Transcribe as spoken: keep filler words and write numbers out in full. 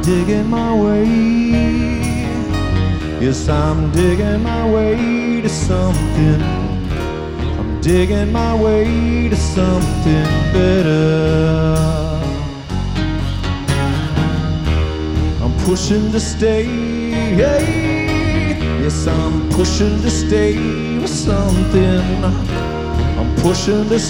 digging my way. Yes, I'm digging my way to something. I'm digging my way to something better. I'm pushing to stay. Yes, I'm pushing to stay with something. I'm pushing to